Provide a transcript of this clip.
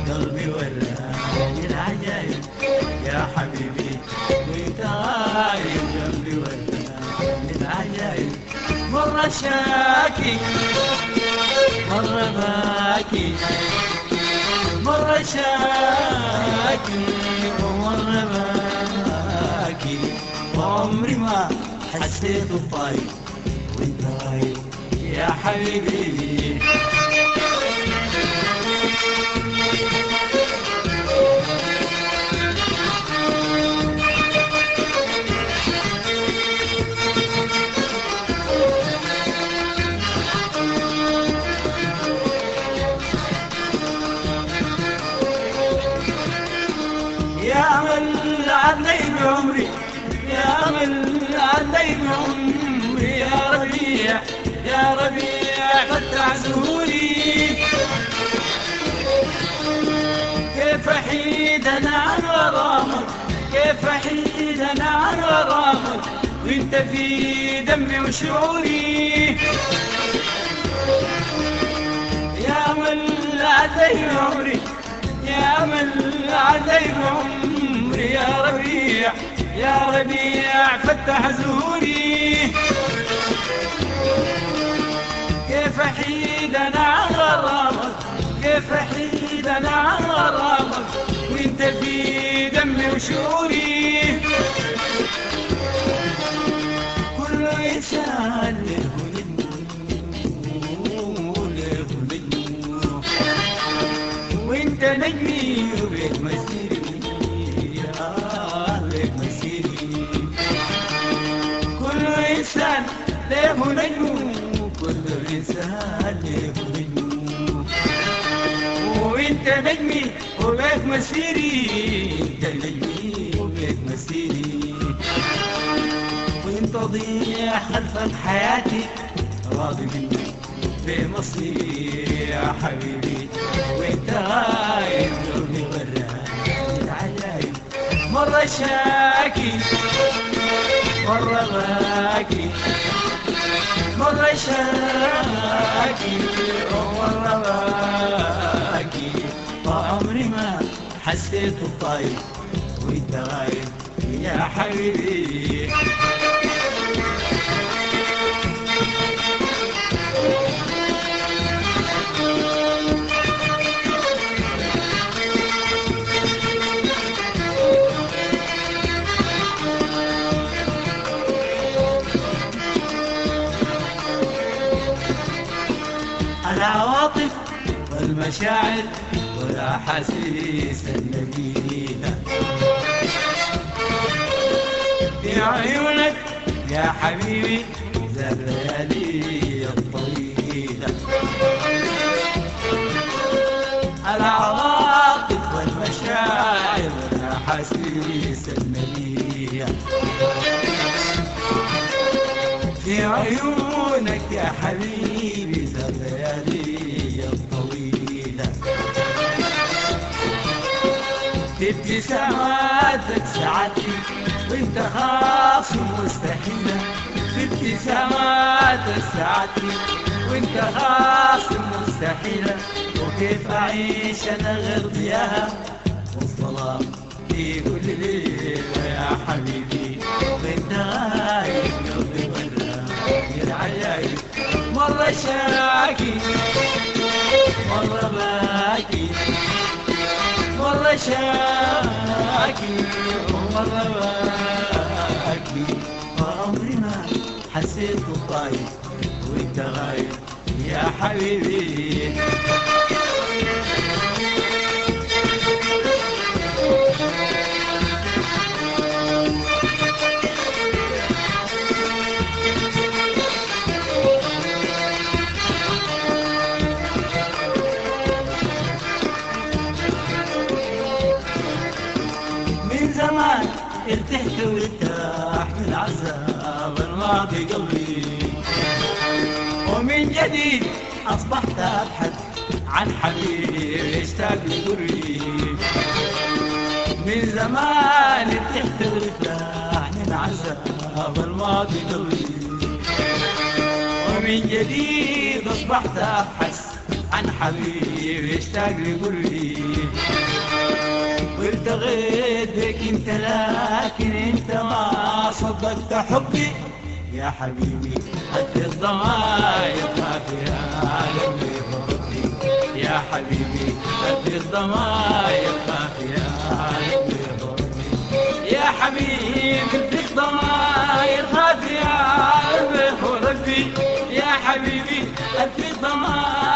قلبي وراني العجايب يا حبيبي وانت غايب قلبي وراني العجايب مرة شاكي مرة باكي مرة شاكي ومرة باكي وعمري ما حسيت بطايق وانت غايب يا حبيبي يا من عدي بعمري يا من عدي بعمري يا ربيع يا ربيع فتح زهوري كيف احيد انا عن غرامك كيف احيد انا عن غرامك وانت في دمي وشعوري يا من عدي بعمري يا من عدي بعمري يا ربيع يا ربيع فتح زهوري كيف احيد انا عن غرامك كيف احيد انا عن غرامك وانت في دمي وشعوري كل انسان له نجم وانت نجمي وبيك مسيري يا بيك مسيري كل انسان له نجم كل انسان له نجم وانت نجمي وبيك مسيري انت نجمي وبيك مسيري وانت ضيع خلفك حياتي راضي مني في مصيري يا حبيبي وانت غايب قلبي وراني العجايب مرة شاكي مرة باكي مرة شاكي ومرة باكي وعمري ما حسيت بطايق وانت غايب يا حبيبي العواطف والمشاعر والأحاسيس النبيلة في عيونك يا حبيبي ذا الليالي الطويلة العواطف والمشاعر والأحاسيس النبيلة في عيونك يا حبيبي ذا الليالي الطويلة في ابتساماتك سعادتي وانت خاصم مستحيلة في ابتساماتك سعادتي وانت خاصم مستحيلة وكيف اعيش انا غير ضياها والظلام في كل ليلة يا حبيبي وانت غايب قلبي وراني العجايب مرة شاكي مرة باكي مرة شاكي ومرة باكي وعمري ما حسيت بطايق وانت غايب يا حبيبي من زمان ارتحت وارتاح من عذاب الماضي قلبي ومن جديد أصبحت أبحث عن حبيبي اشتاق لقربي من زمان ارتحت وارتاح من عذاب الماضي قلبي ومن جديد أصبحت أبحث عن حبيبي اشتاق لقربي. والتغيت بك انت لكن انت ما صدقت حبي يا حبيبي. قد الضماير ما فيها قلبي غربي يا حبيبي. قد الضماير ما فيها قلبي غربي يا حبيبي. قد الضماير ما فيها قلبي غربي يا حبيبي. قد الضماير